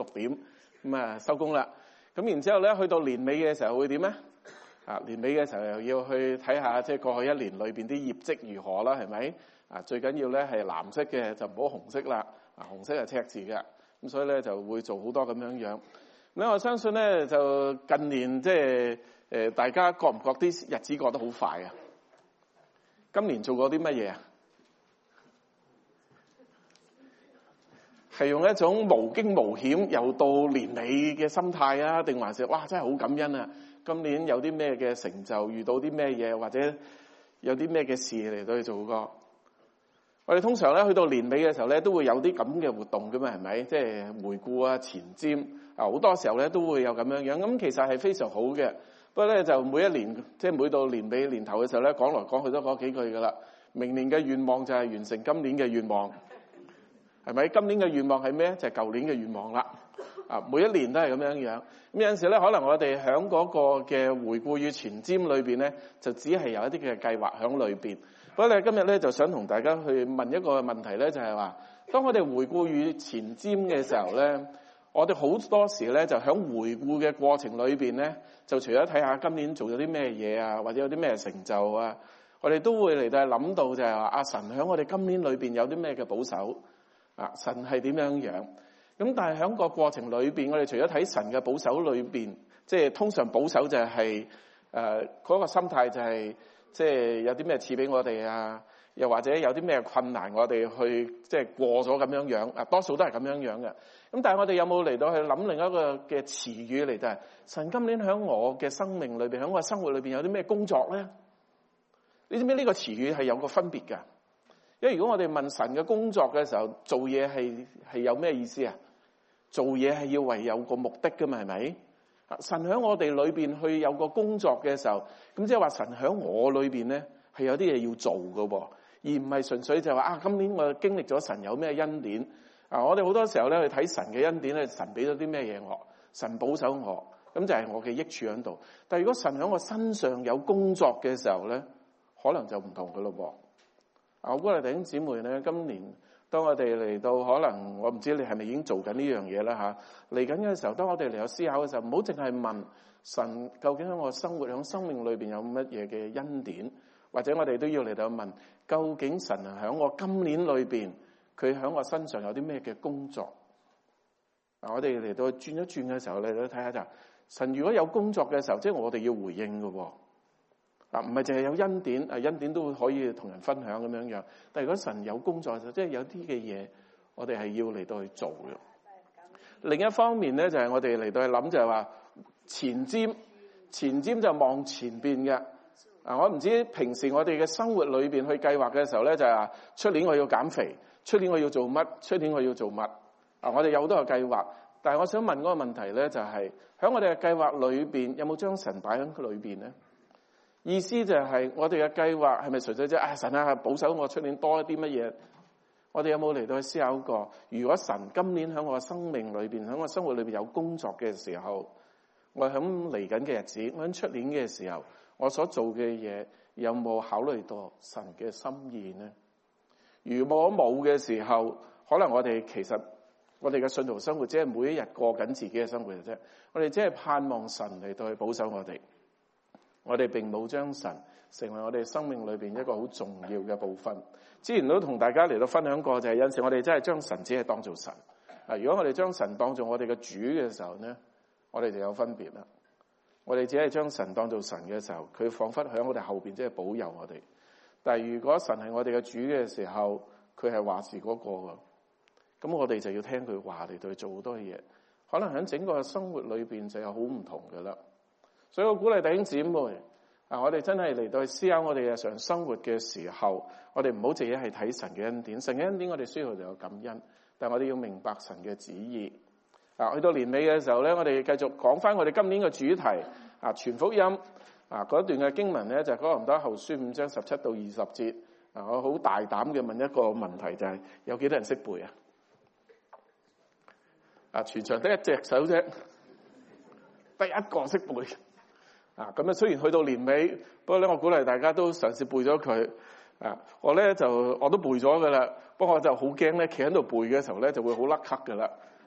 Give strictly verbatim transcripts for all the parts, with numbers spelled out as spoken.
六點咁啊收工啦。咁然之後咧，去到年尾嘅時候會點咧？啊，年尾嘅時候又要去睇下即係過去一年裏邊啲業績如何啦，係咪？啊，最緊要咧係藍色嘅就唔好紅色啦。啊，紅色係赤字嘅，咁所以咧就會做好多咁樣樣。咁我相信咧就近年即係誒，大家覺唔覺啲日子過得好快啊？今年做過啲乜嘢啊？係用一種無驚無險又到年尾嘅心態啊，定還是哇真係好感恩啊！今年有啲咩嘅成就，遇到啲咩嘢，或者有啲咩嘅事嚟到去做過。我哋通常咧去到年尾嘅時候咧，都會有啲咁嘅活動噶嘛，係咪？即係回顧啊、前瞻啊，好多時候咧都會有咁樣樣。咁其實係非常好嘅。不過咧就每一年，即係每到年尾年頭嘅時候咧，講來講去都講幾句噶啦。明年嘅願望就係完成今年嘅願望，係咪？今年嘅願望係咩？就係舊年嘅願望啦。啊，每一年都係咁樣樣。咁有陣時咧，可能我哋喺嗰個嘅回顧與前瞻裏邊咧，就只係有一啲嘅計劃喺裏邊。不過咧，今日咧就想同大家去問一個問題咧，就係話，當我哋回顧與前瞻嘅時候咧，我哋好多時咧就喺回顧嘅過程裏邊咧，就除咗睇下今年做咗啲咩嘢啊，或者有啲咩成就啊，我哋都會嚟到諗到就係話，阿神喺我哋今年裏邊有啲咩嘅保守啊，神係點樣樣？咁但係喺個過程裏邊，我哋除咗睇神嘅保守裏邊，即係通常保守就係誒嗰個心態就係即係有啲咩賜俾我哋啊，又或者有啲咩困難我哋去即係過咗咁樣樣啊，多數都係咁樣樣嘅。咁但係我哋有冇嚟到去諗另一個嘅詞語嚟就係神今年喺我嘅生命裏邊，喺我嘅生活裏邊有啲咩工作咧？你知唔知呢個詞語係有個分別㗎？因為如果我哋問神嘅工作嘅時候，做嘢係係有咩意思啊？做嘢係要為有個目的㗎嘛，係咪？神喺我哋裏邊去有個工作嘅時候，咁即係話神喺我裏邊咧係有啲嘢要做㗎喎，而唔係純粹就話啊，今年我經歷咗神有咩恩典啊！我哋好多時候咧去睇神嘅恩典咧，神俾咗啲咩嘢我，神保守我，咁就係我嘅益處喺度。但係如果神喺我身上有工作嘅時候咧，可能就唔同㗎咯噃。啊，我估弟兄姊妹咧，今年當我哋嚟到，可能我唔知你係咪已經做緊呢樣嘢啦嚇。嚟緊嘅時候，當我哋嚟有思考嘅時候，唔好淨係問神究竟喺我生活喺生命裏邊有乜嘢嘅恩典，或者我哋都要嚟到問究竟神喺我今年裏邊佢喺我身上有啲咩嘅工作。啊，我哋嚟到轉一轉嘅時候，嚟到睇下就神如果有工作嘅時候，即係我哋要回應嘅喎。嗱，唔係淨係有恩典，啊恩典都可以同人分享咁樣樣。但係如果神有工作，就即係有啲嘅嘢，我哋係要嚟到去做嘅。另一方面咧，就係我哋嚟到去諗，就係話前瞻，前瞻就望前邊嘅。啊，我唔知平時我哋嘅生活裏邊去計劃嘅時候咧，就係話出年我要減肥，出年我要做乜，出年我要做乜。啊，我哋有好多個計劃，但係我想問嗰個問題咧，就係喺我哋嘅計劃裏邊，有冇將神擺喺裏邊咧？意思就係我哋嘅計劃係咪純粹即係啊神啊保守我出年多一啲乜嘢？我哋有冇嚟到去思考過？如果神今年喺我嘅生命裏邊，喺我生活裏邊有工作嘅時候，我喺嚟緊嘅日子，我喺出年嘅時候，我所做嘅嘢有冇考慮到神嘅心意呢？如果冇嘅時候，可能我哋其實我哋嘅信徒生活只係每一日過緊自己嘅生活嘅啫。我哋只係盼望神嚟到去保守我哋。我哋並冇將神成為我哋生命裏邊一個好重要嘅部分。之前都同大家嚟到分享過，就係有陣時我哋真係將神只係當做神。啊，如果我哋將神當做我哋嘅主嘅時候咧，我哋就有分別啦。我哋只係將神當做神嘅時候，佢彷彿喺我哋後邊即係保佑我哋。但係如果神係我哋嘅主嘅時候，佢係話事嗰個噶，咁我哋就要聽佢話嚟對做好多嘢。可能喺整個生活裏邊就有好唔同噶啦。所以我鼓勵弟兄姊妹啊，我哋真係嚟到去思考我哋日常生活嘅時候，我哋唔好淨係係睇神嘅恩典。神嘅恩典我哋需要就有感恩，但係我哋要明白神嘅旨意。啊，去到年尾嘅時候咧，我哋繼續講翻我哋今年嘅主題啊，傳福音啊，嗰一段嘅經文咧就係哥林多後書五章十七到二十節。啊，我好大膽嘅問一個問題，就係有幾多人識背啊？啊，全場得一隻手啫，得一個識背。啊，咁咧雖然去到年尾，不過咧我鼓勵大家都嘗試背咗佢。啊，我咧就我都背咗噶啦，不過我就好驚咧，企喺度背嘅時候咧就會好甩咳噶啦。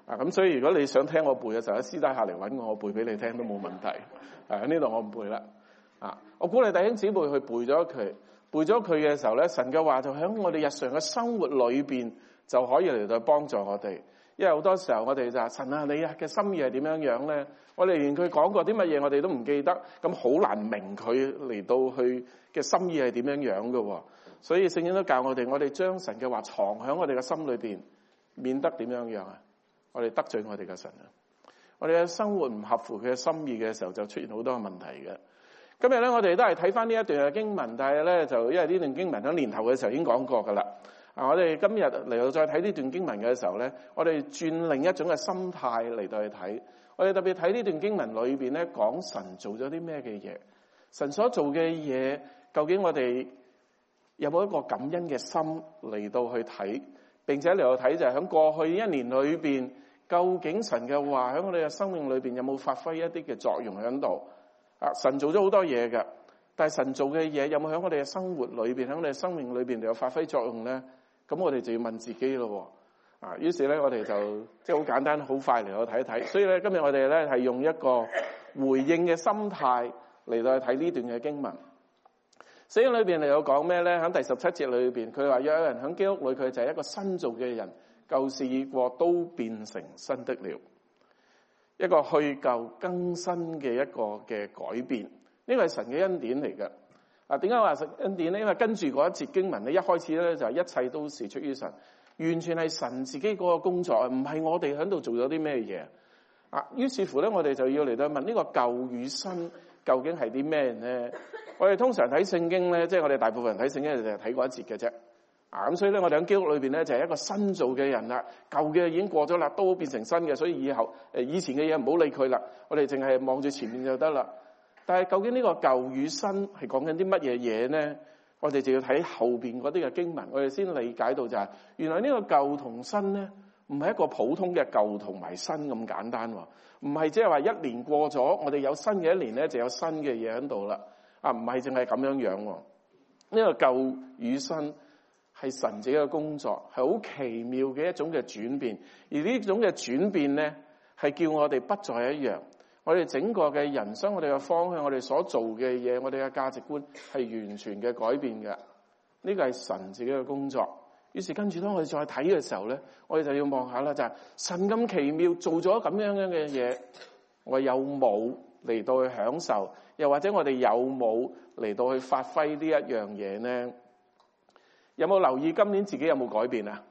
啊，咁所以如果你想聽我背嘅時候，喺私底下嚟揾我，我背俾你聽都冇問題。啊，喺呢度我唔背啦。啊，我鼓勵弟兄姊妹去背咗佢，背咗佢嘅時候咧，神嘅話就喺我哋日常嘅生活裏邊就可以嚟到幫助我哋。因為好多時候我哋就話神啊，你嘅心意係點樣樣咧？我哋連佢講過啲乜嘢我哋都唔記得，咁好難明佢嚟到去嘅心意係點樣樣嘅。所以聖經都教我哋，我哋將神嘅話藏喺我哋嘅心裏邊，免得點樣樣啊？我哋得罪我哋嘅神啊！我哋嘅生活唔合乎佢嘅心意嘅時候，就出現好多嘅問題嘅。今日咧，我哋都係睇翻呢一段嘅經文，但係咧就因為呢段經文喺年頭嘅時候已經講過噶啦。啊，我哋今日嚟到再睇呢段經文嘅時候咧，我哋轉另一種嘅心態嚟到去睇。我哋特別睇呢段經文裏邊咧，講神做咗啲咩嘅嘢，神所做嘅嘢，究竟我哋有冇一個感恩嘅心嚟到去睇，並且嚟到睇就係喺過去一年裏邊，究竟神嘅話喺我哋嘅生命裏邊有冇發揮一啲嘅作用喺度？啊，神做咗好多嘢嘅，但係神做嘅嘢有冇喺我哋嘅生活裏邊，喺我哋嘅生命裏邊有發揮作用咧？咁我哋就要問自己咯。啊，於是咧我哋就即係好簡單、好快嚟到睇一睇。所以咧今日我哋咧係用一個回應嘅心態嚟到去睇呢段嘅經文。聖經裏邊嚟到講咩咧？喺第十七節裏邊，佢話有人喺基督裏，佢就係一個新造嘅人，舊事已過，都變成新的了。一個去舊更新嘅一個嘅改變，呢個係神嘅恩典嚟嘅。啊，點解話神恩典咧？因為跟住嗰一節經文咧，一開始咧就係一切都是出於神，完全係神自己嗰個工作，唔係我哋喺度做咗啲咩嘢。啊，於是乎咧，我哋就要嚟到問呢個舊與新究竟係啲咩咧？我哋通常睇聖經咧，即係我哋大部分人睇聖經就係睇過一節嘅啫。啊，咁所以咧，我哋喺基督裏邊咧就係一個新造嘅人啦，舊嘅已經過咗啦，都變成新嘅，所以以後誒以前嘅嘢唔好理佢啦，我哋淨係望住前面就得啦。但係究竟呢個舊與新係講緊啲乜嘢嘢咧？我哋就要睇後邊嗰啲嘅經文，我哋先理解到就係、是、原來呢個舊同新咧，唔係一個普通嘅舊同埋新咁簡單喎，唔係即係話一年過咗，我哋有新嘅一年咧就有新嘅嘢喺度啦。啊，唔係淨係咁樣樣喎，呢、這個舊與新係神自己嘅工作，係好奇妙嘅一種嘅轉變，而呢種嘅轉變咧係叫我哋不再一樣。我哋整個嘅人生，我哋嘅方向，我哋所做嘅嘢，我哋嘅價值觀係完全嘅改變嘅。呢個係神自己嘅工作。於是跟住當我哋再睇嘅時候咧，我哋就要望下啦，就係、是、神咁奇妙做咗咁樣樣嘅嘢，我有冇嚟到去享受？又或者我哋有冇嚟到去發揮呢一樣嘢呢？有冇留意今年自己有冇改變啊？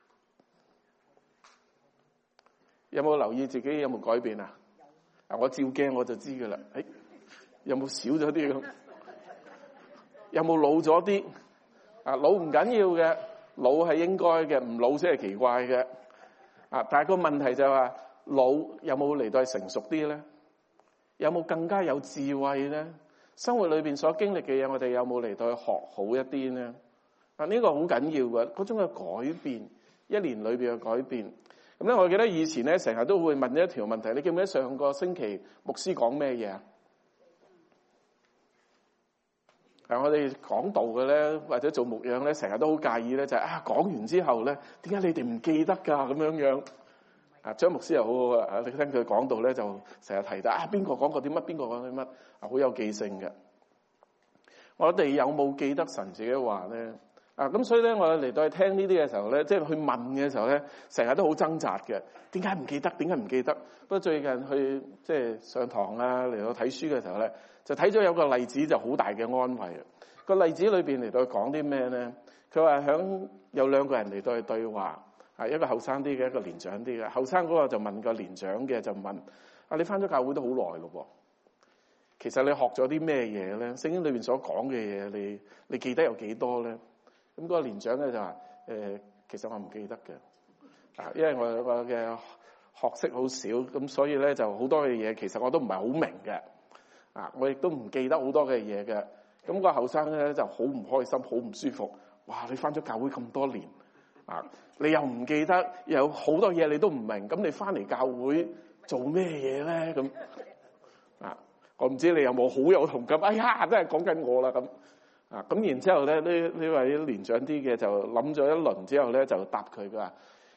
有冇留意自己有冇改變啊？我照鏡我就知噶啦，誒、哎，有冇少咗啲咁？有冇老咗啲？啊，老唔緊要嘅，老係應該嘅，唔老先係奇怪嘅。啊，但係個問題就係話，老有冇嚟到成熟啲咧？有冇更加有智慧咧？生活裏邊所經歷嘅嘢，我哋有冇嚟到去學好一啲咧？啊，呢個好緊要嘅，嗰種嘅改變，一年裏邊嘅改變。咁咧，我記得以前咧，成日都會問一條問題，你記唔記得上個星期牧師講咩嘢啊？係我哋講道嘅咧，或者做牧養咧，成日都好介意咧，就係、是、啊講完之後咧，點解你哋唔記得㗎？咁樣樣啊，張牧師又好好啊，你聽佢講道咧，就成日提到啊，邊個講過啲乜，邊個講啲乜啊，好有記性嘅。我哋有冇記得神自己話咧？啊，咁所以咧，我嚟到去聽呢啲嘅時候咧，即係去問嘅時候咧，成日都好掙扎嘅。點解唔記得？點解唔記得？不過最近去即係上堂啊，嚟到睇書嘅時候咧，就睇咗有個例子就好大嘅安慰。個例子裏邊嚟到去講啲咩咧？佢話響有兩個人嚟到去對話，啊，一個後生啲嘅，一個年長啲嘅。後生嗰個就問個年長嘅就問：啊，你返咗教會都好耐咯喎，其實你學咗啲咩嘢咧？聖經裏邊所講嘅嘢，你你記得有幾多咧？咁嗰個年長咧就話：誒、呃，其實我唔記得嘅，啊，因為我我嘅學識好少，咁所以咧就好多嘅嘢其實我都唔係好明嘅，啊，我亦都唔記得好多嘅嘢嘅。咁、那個後生咧就好唔開心，好唔舒服。哇！你返咗教會咁多年，啊，你又唔記得，有好多嘢你都唔明，咁你返嚟教會做咩嘢咧？咁啊，我唔知你有冇好有同感。哎呀，真係講緊我啦咁。啊，咁然之後咧，呢呢位年長啲嘅就諗咗一輪之後咧，就答佢，佢話：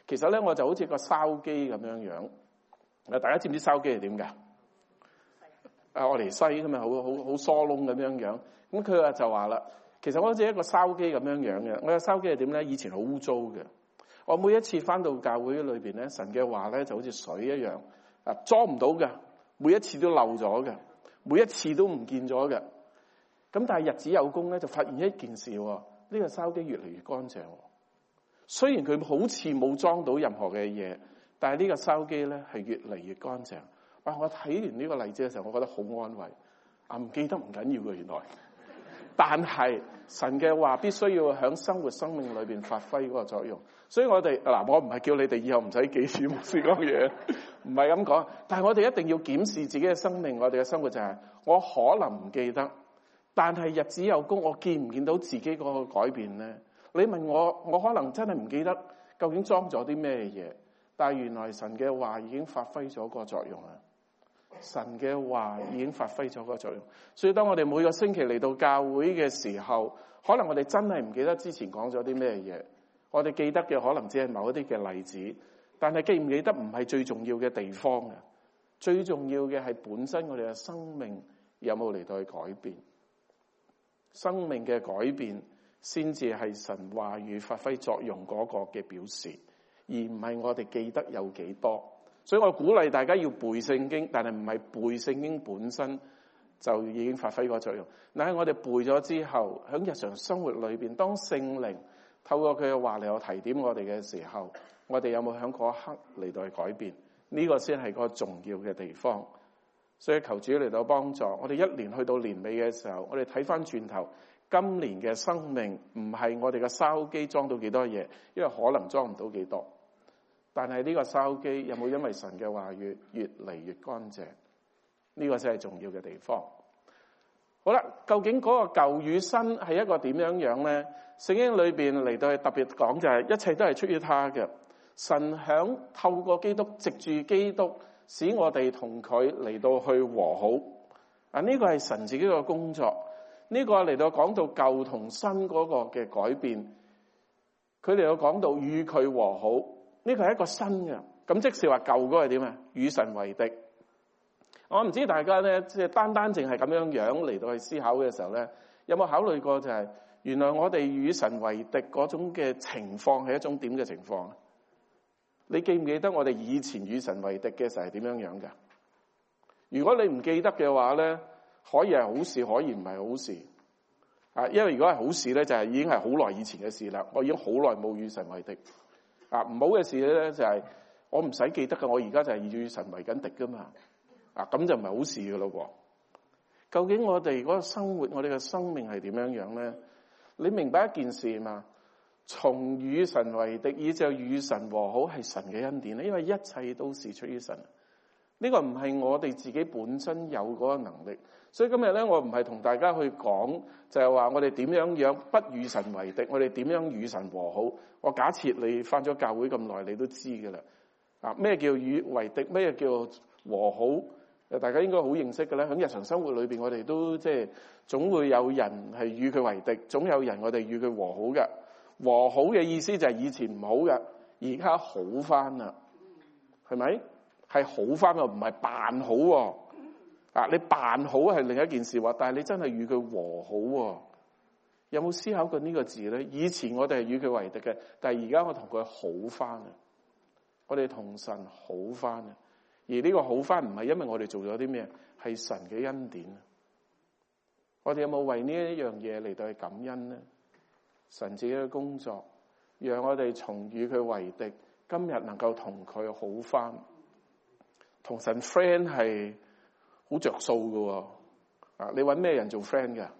其實咧，我就好似個筲箕咁樣樣。啊，大家知唔知筲箕係點㗎？啊，我嚟西咁啊，好好好疏窿咁樣樣。咁佢話就話啦，其實我好似一個筲箕咁樣樣嘅。我嘅筲箕係點咧？以前好污糟嘅。我每一次翻到教會裏邊咧，神嘅話咧就好似水一樣，啊，裝唔到嘅，每一次都漏咗嘅，每一次都唔見咗嘅。咁但係日子有功咧，就發現一件事，呢個筲箕越嚟越乾淨。雖然佢好似冇裝到任何嘅嘢，但係呢個筲箕咧係越嚟越乾淨。哇！我睇完呢個例子嘅時候，我覺得好安慰。啊，唔記得唔緊要嘅原來，但係神嘅話必須要喺生活生命裏邊發揮嗰個作用。所以我哋嗱，我唔係叫你哋以後唔使記住牧師講嘢，唔係咁講。但係我哋一定要檢視自己嘅生命，我哋嘅生活就係，我可能唔記得，但係日子有功，我見唔見到自己嗰個改變咧？你問我，我可能真係唔記得究竟裝咗啲咩嘢，但係原來神嘅話已經發揮咗個作用啦。神嘅話已經發揮咗個作用，所以當我哋每個星期嚟到教會嘅時候，可能我哋真係唔記得之前講咗啲咩嘢，我哋記得嘅可能只係某一啲嘅例子，但係記唔記得唔係最重要嘅地方嘅，最重要嘅係本身我哋嘅生命有冇嚟到去改變，生命嘅改變先至係神話語發揮作用嗰個嘅表示，而唔係我哋記得有幾多。所以我鼓勵大家要背聖經，但係唔係背聖經本身就已經發揮個作用。但係我哋背咗之後，喺日常生活裏邊，當聖靈透過佢嘅話嚟去提點我哋嘅時候，我哋有冇喺嗰一刻嚟到去改變？呢個先係個重要嘅地方。所以求主嚟到幫助我哋，一年去到年尾嘅時候，我哋睇翻轉頭，今年嘅生命唔係我哋嘅筲箕裝到幾多嘢，因為可能裝唔到幾多。但係呢個筲箕有冇因為神嘅話語越嚟越乾淨？呢個先係重要嘅地方。好啦，究竟嗰個舊與新係一個點樣樣咧？聖經裏邊嚟到係特別講就係一切都係出於他嘅。神響透過基督，藉住基督，使我哋同佢嚟到去和好。啊，呢個係神自己嘅工作。呢個嚟到講到舊同新嗰個嘅改變，佢哋有講到與佢和好。呢個係一個新嘅，咁即是話舊嗰個係點啊？與神為敵。我唔知大家咧，即係單單淨係咁樣樣嚟到去思考嘅時候咧，有冇考慮過就係原來我哋與神為敵嗰種嘅情況係一種點嘅情況？你記唔記得我哋以前與神為敵嘅時候係點樣樣㗎？如果你唔記得嘅話咧，可以係好事，可以唔係好事。啊，因為如果係好事咧，就係已經係好耐以前嘅事啦。我已經好耐冇與神為敵。啊，唔好嘅事咧就係我唔使記得嘅，我而家就係與神為緊敵噶嘛。啊，咁就唔係好事噶咯喎。究竟我哋嗰個生活，我哋嘅生命係點樣樣咧？你明白一件事嘛？從與神為敵以至與神和好係神嘅恩典咧，因為一切都是出於神。呢個唔係我哋自己本身有嗰個能力。所以今日咧，我唔係同大家去講，就係話我哋點樣樣不與神為敵，我哋點樣與神和好。我假設你返咗教會咁耐，你都知㗎啦。啊，咩叫與為敵？咩叫和好？誒，大家應該好認識嘅咧。喺日常生活裏邊，我哋都即係總會有人係與佢為敵，總有人我哋與佢和好嘅。和好嘅意思就係以前唔好嘅，而家好返啦，係咪？係好返啊，唔係扮好喎。啊！你扮好係另一件事喎，但係你真係與佢和好喎。有冇思考過呢個字咧？以前我哋係與佢為敵嘅，但係而家我同佢好翻啊！我哋同神好翻啊！而呢個好翻唔係因為我哋做咗啲咩，係神嘅恩典啊！我哋有冇為呢一樣嘢嚟到去感恩咧？神自己嘅工作，讓我哋從與佢為敵，今日能夠同佢好翻，同神 friend 係好着數㗎喎。啊！你揾咩人做 friend 㗎？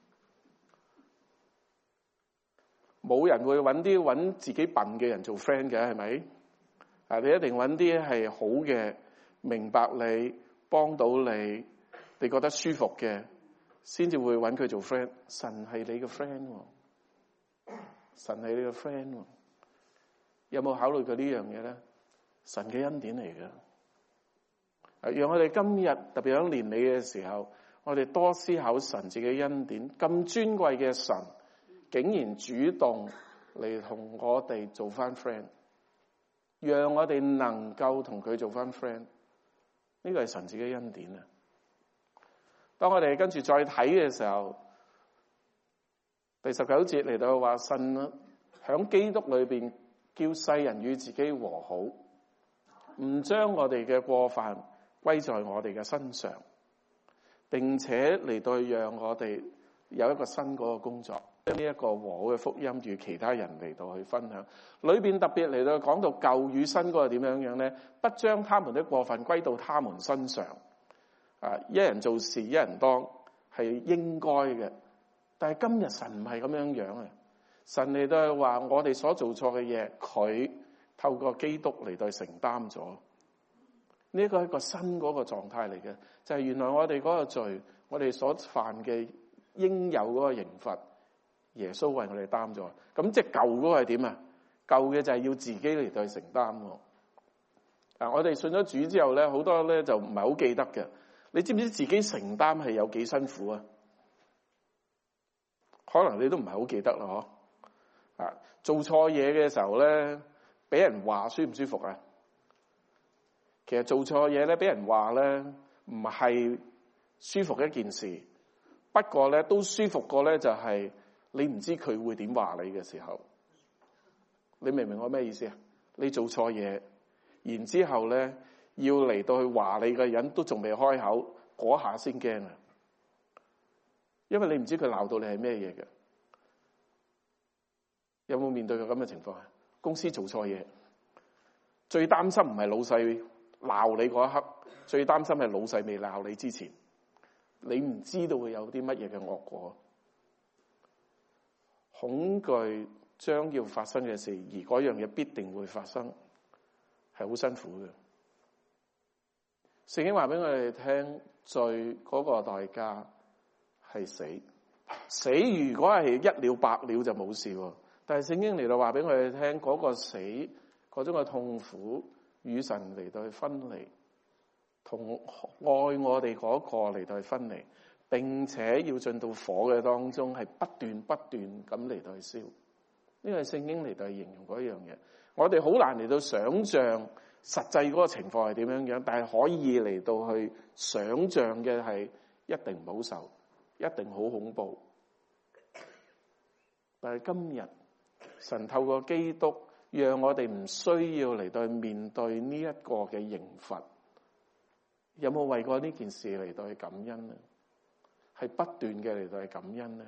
冇人會揾啲揾自己笨嘅人做 friend 嘅，係咪？啊！你一定揾啲係好嘅，明白你，幫到你，你覺得舒服嘅，先至會揾佢做 friend。神係你嘅 friend 喎，神係你嘅 friend 喎。有冇考慮過呢樣嘢咧？神嘅恩典嚟嘅。啊！讓我哋今日特別喺年尾嘅時候，我哋多思考神自己恩典。咁尊貴嘅神，竟然主動嚟同我哋做翻 friend， 讓我哋能夠同佢做翻 friend。呢個係神自己恩典啊！當我哋跟住再睇嘅時候，第十九節嚟到話，神響基督裏邊叫世人與自己和好，唔將我哋嘅過犯歸在我哋嘅身上，並且嚟到讓我哋有一個新嗰個工作，將呢一個和好嘅福音與其他人嚟到去分享。裏邊特別嚟到講到舊與新嗰個點樣樣咧，不將他們的過犯歸到他們身上。啊！一人做事一人當係應該嘅，但係今日神唔係咁樣樣啊！神嚟到話我哋所做錯嘅嘢，佢透過基督嚟到承擔咗。呢一個係一個新嗰個狀態嚟嘅，就係原來我哋嗰個罪，我哋所犯嘅應有嗰個刑罰，耶穌為我哋擔咗。咁即係舊嗰個係點啊？舊嘅就係要自己嚟到承擔喎。啊！我哋信咗主之後咧，好多咧就唔係好記得嘅。你知唔知自己承擔係有幾辛苦啊？可能你都唔係好記得啦，嗬？啊，做錯嘢嘅時候咧，俾人話舒唔舒服啊？其實做錯嘢咧，俾人話咧，唔係舒服一件事。不過咧，都舒服過咧，就係你唔知佢會點話你嘅時候。你明唔明我咩意思啊？你做錯嘢，然之後咧，要嚟到去話你嘅人都仲未開口，嗰下先驚啊！因為你唔知佢鬧到你係咩嘢嘅。有冇面對過咁嘅情況啊？公司做錯嘢，最擔心唔係老細鬧你嗰一刻，最擔心係老細未鬧你之前，你唔知道會有啲乜嘢嘅惡果。恐懼將要發生嘅事，而嗰樣嘢必定會發生，係好辛苦嘅。聖經話俾我哋聽，罪嗰個代價係死。死如果係一了百了就冇事喎，但係聖經嚟到話俾我哋聽，嗰個死嗰種嘅痛苦，與神嚟到去分離，同愛我哋嗰個嚟到去分離，並且要進到火嘅當中，係不斷不斷咁嚟到去燒。呢個係聖經嚟到去形容嗰樣嘢，我哋好難嚟到想象實際嗰個情況係點樣樣，但係可以嚟到去想象嘅係一定唔好受，一定好恐怖。但係今日神透過基督，讓我哋唔需要嚟到去面對呢一個嘅刑罰。有冇為過呢件事嚟到去感恩呢？係不斷嘅嚟到去感恩呢？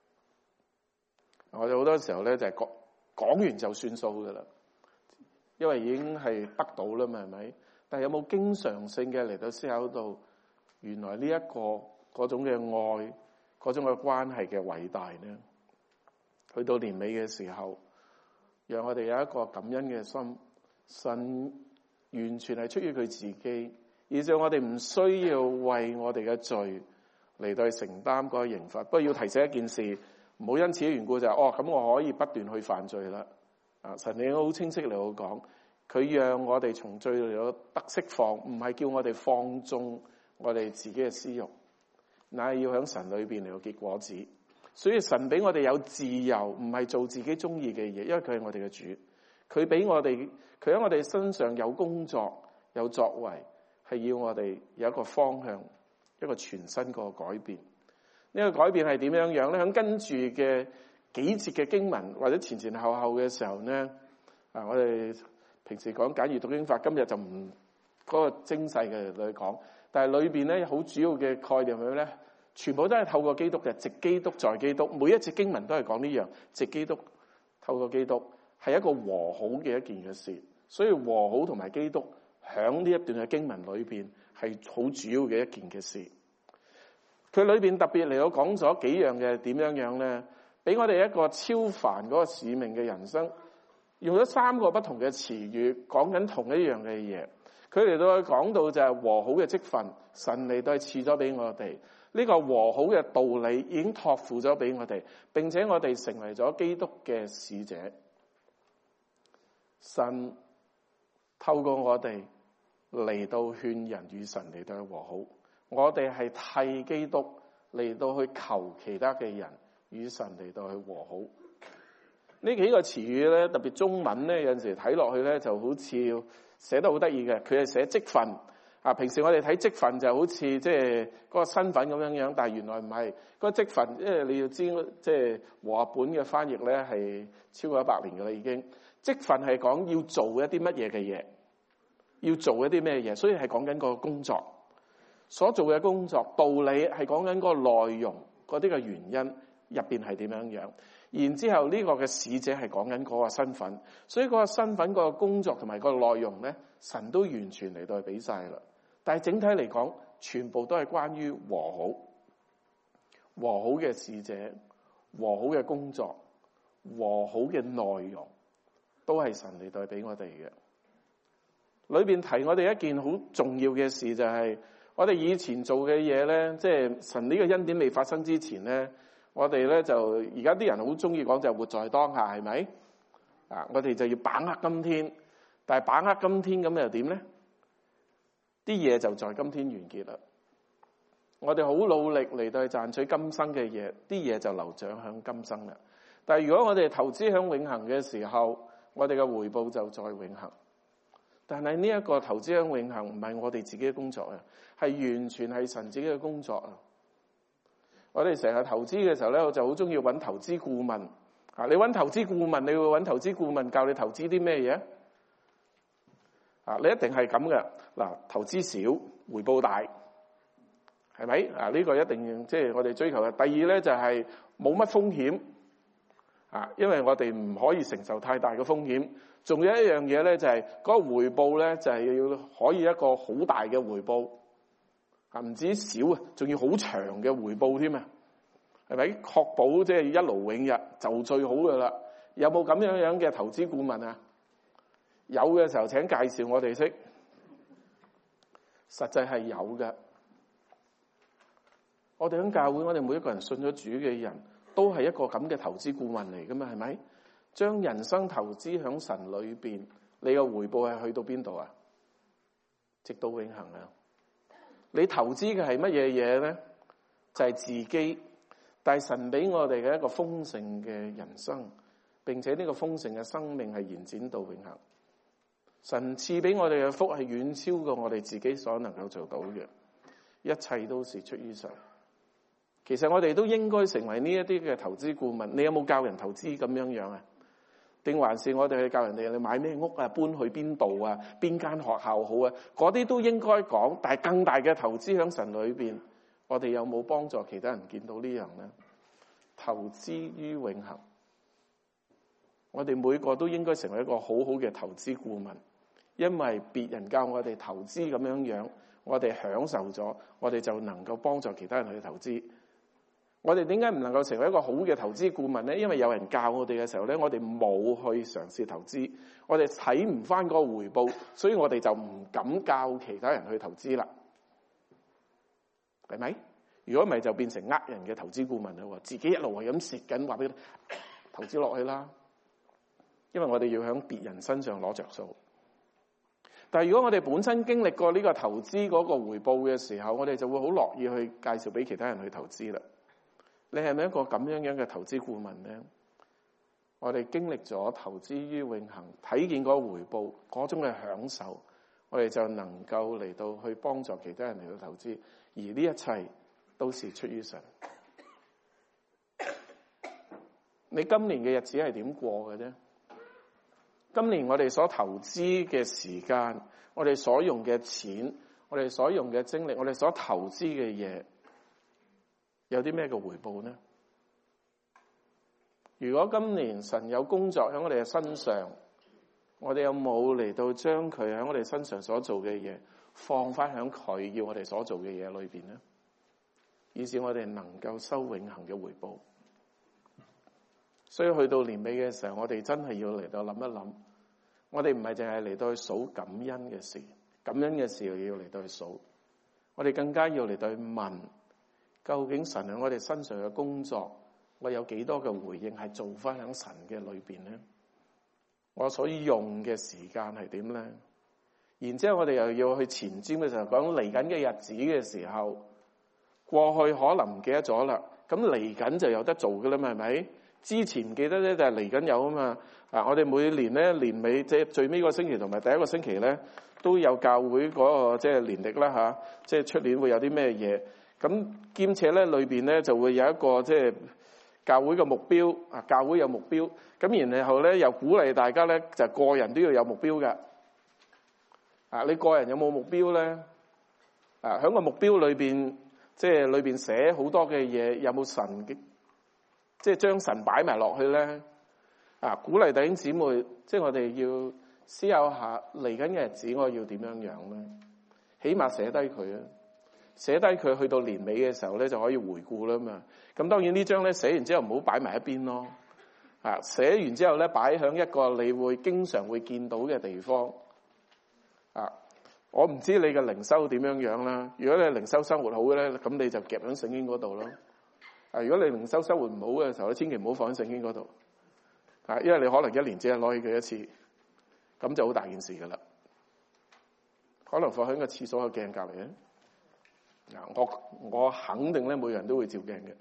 我哋好多時候咧就係講講完就算數噶啦。因為已經係得到啦嘛，係咪？但係有冇經常性嘅嚟到思考到，原來呢一個嗰種嘅愛，嗰種嘅關係嘅偉大呢？去到年尾嘅時候，讓我哋有一個感恩嘅心，神完全係出於佢自己，以致我哋唔需要為我哋嘅罪嚟到去承擔嗰個刑罰。不過要提醒一件事，唔好因此嘅緣故就係、是、哦，咁我可以不斷去犯罪啦。啊！神你好清晰嚟到講，佢讓我哋從罪嚟到得釋放，唔係叫我哋放縱我哋自己嘅私欲，乃係要喺神裏邊嚟到結果子。所以神俾我哋有自由，唔係做自己中意嘅嘢，因為佢係我哋嘅主。佢俾我哋，佢喺我哋身上有工作有作為，係要我哋有一個方向，一個全新個改變。呢個改變係點樣樣咧？喺跟住嘅幾節嘅經文或者前前後後嘅時候咧，啊，我哋平時講簡易讀經法，今日就唔嗰個精細嘅嚟講，但係裏邊咧好主要嘅概念係咩咧？全部都係透過基督嘅，藉基督在基督，每一節經文都係講呢樣，藉基督透過基督係一個和好嘅一件嘅事，所以和好同埋基督響呢一段嘅經文裏邊係好主要嘅一件嘅事。佢裏邊特別嚟到講咗幾樣嘅點樣樣咧？俾我哋一個超凡嗰個使命嘅人生，用咗三個不同嘅詞語講緊同一樣嘅嘢。佢嚟到去講到就係和好嘅職分，神嚟到係賜咗俾我哋呢個和好嘅道理，已經託付咗俾我哋，並且我哋成為咗基督嘅使者。神透過我哋嚟到勸人與神嚟到去和好，我哋係替基督嚟到去求其他嘅人與神嚟到去和好。 呢幾個詞語咧，特別中文咧，有陣時睇落去咧，就好似寫得好得意嘅。佢係寫職份啊，平時我哋睇職份就好似即係嗰個身份咁樣樣，但係原來唔係。嗰個職份，因為你要知，即係和合本嘅翻譯咧係超過一百年㗎啦，已經。職份係講要做一啲乜嘢嘅嘢，要做一啲咩嘢，所以係講緊個工作。所做嘅工作道理係講緊嗰個內容，嗰啲嘅原因入邊係點樣樣。然之後呢個嘅使者係講緊嗰個身份，所以嗰個身份、嗰個工作同埋個內容咧，神都完全嚟到去俾晒啦。但係整體嚟講，全部都係關於和好、和好嘅使者、和好嘅工作、和好嘅內容，都係神嚟到俾我哋嘅。裏邊提我哋一件好重要嘅事，就係我哋以前做嘅嘢咧，即係神呢個恩典未發生之前咧，我哋咧就而家啲人好中意講就活在當下，係咪？啊，我哋就要把握今天，但係把握今天咁又點咧？啲嘢就在今天完結啦。我哋好努力嚟到去賺取今生嘅嘢，啲嘢就流長響今生啦。但係如果我哋投資響永恆嘅時候，我哋嘅回報就在永恆。但係呢一個投資響永恆唔係我哋自己嘅工作啊，係完全係神自己嘅工作啊。我哋成日投資嘅時候咧，我就好中意揾投資顧問啊。你揾投資顧問，你會揾投資顧問教你投資啲咩嘢啊？你一定係咁嘅嗱，投資少回報大，係咪啊？呢個一定即係我哋追求嘅。第二咧就係冇乜風險啊，因為我哋唔可以承受太大嘅風險。仲有一樣嘢咧，就係嗰個回報咧，就係要可以一個好大嘅回報啊，唔止少啊，仲要好長嘅回報添啊，係咪？確保即係一勞永逸就最好噶啦。有冇咁樣樣嘅投資顧問啊？有嘅時候請介紹我哋識。實際係有嘅。我哋喺教會，我哋每一個人信咗主嘅人都係一個咁嘅投資顧問嚟噶嘛，係咪？將人生投資喺神裏邊，你嘅回報係去到邊度啊？直到永恆啊！你投資嘅係乜嘢嘢咧？就係自己。但係神俾我哋嘅一個豐盛嘅人生，並且呢個豐盛嘅生命係延展到永恆。神賜俾我哋嘅福係遠超過我哋自己所能夠做到嘅，一切都是出於神。其實我哋都應該成為呢一啲嘅投資顧問。你有冇教人投資咁樣樣啊？定還是我哋去教人哋你買咩屋啊，搬去邊度啊，邊間學校好啊？嗰啲都應該講，但係更大嘅投資喺神裏邊，我哋有冇幫助其他人見到呢樣呢？投資於永恆，我哋每個都應該成為一個好好嘅投資顧問，因為別人教我哋投資咁樣樣，我哋享受咗，我哋就能夠幫助其他人去投資。我哋點解唔能夠成為一個好嘅投資顧問呢？因為有人教我哋嘅時候咧，我哋冇去嘗試投資，我哋睇唔翻嗰個回報，所以我哋就唔敢教其他人去投資啦，係咪？如果唔係就變成呃人嘅投資顧問啦，自己一路係咁蝕緊，話俾佢投資落去啦。因為我哋要喺別人身上攞着數。但係如果我哋本身經歷過呢個投資嗰個回報嘅時候，我哋就會好樂意去介紹俾其他人去投資啦。你係咪一個咁樣樣嘅投資顧問呢？我哋經歷咗投資於永恆，睇見嗰個回報，嗰種嘅享受，我哋就能夠嚟到去幫助其他人嚟到投資，而呢一切都是出於神。你今年嘅日子係點過嘅啫？今年我哋所投資嘅時間，我哋所用嘅錢，我哋所用嘅精力，我哋所投資嘅嘢，有啲咩嘅回報呢？如果今年神有工作喺我哋嘅身上，我哋有冇嚟到將佢喺我哋身上所做嘅嘢放翻喺佢要我哋所做嘅嘢裏邊呢？以致我哋能夠收永恆嘅回報。所以去到年尾嘅時候，我哋真係要嚟到諗一諗，我哋唔係淨係嚟到去數感恩嘅事，感恩嘅事又要嚟到去數，我哋更加要嚟到去問，究竟神喺我哋身上嘅工作，我有幾多嘅回應係做翻喺神嘅裏邊呢？我所用嘅時間係點呢？然之後我哋又要去前瞻嘅時候，講嚟緊嘅日子嘅時候，過去可能唔記得咗啦，咁嚟緊就有得做㗎啦嘛，係咪？ 之前記得咧就係嚟緊有啊嘛。啊，我哋每年咧年尾即係最尾個星期同埋第一個星期咧，都有教會嗰個即係年曆啦嚇，即係出年會有啲咩嘢。咁兼且咧裏邊咧就會有一個即係教會嘅目標啊，教會有目標。咁然後咧又鼓勵大家咧就個人都要有目標嘅。啊，你個人有冇目標咧？啊，喺個目標裏邊，即係裏邊寫好多嘅嘢，有冇神嘅？即係將神擺埋落去咧？啊，鼓勵弟兄姊妹，即係我哋要思考下嚟緊嘅日子，我要點樣樣咧？起碼寫低佢啊，寫低佢去到年尾嘅時候咧，就可以回顧啦嘛。咁當然呢張咧寫完之後唔好擺埋一邊咯。啊，寫完之後咧擺喺一個你會經常會見到嘅地方。啊，我唔知你嘅靈修點樣樣啦。如果你靈修生活好嘅咧，咁你就夾喺聖經嗰度咯。啊，如果你靈修生活唔好嘅時候咧，千祈唔好放喺聖經嗰度。啊，因為你可能一年只係攞起佢一次，咁就好大件事噶啦。可能放喺個廁所嘅鏡隔籬咧。嗱，我我肯定咧，每個人都會照鏡嘅。